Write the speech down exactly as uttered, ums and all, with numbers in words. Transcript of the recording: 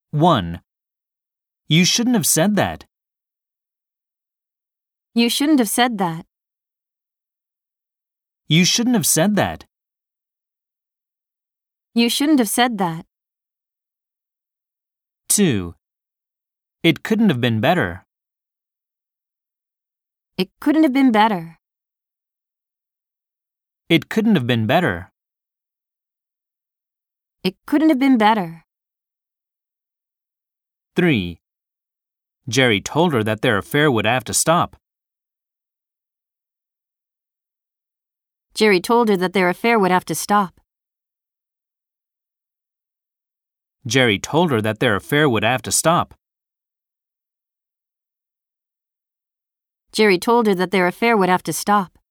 one. You shouldn't have said that. You shouldn't have said that. You shouldn't have said that. You shouldn't have said that. two. It couldn't have been better. It couldn't have been better. It couldn't have been better. It couldn't have been better. three. Jerry told her that their affair would have to stop. Jerry told her that their affair would have to stop. Jerry told her that their affair would have to stop. Jerry told her that their affair would have to stop.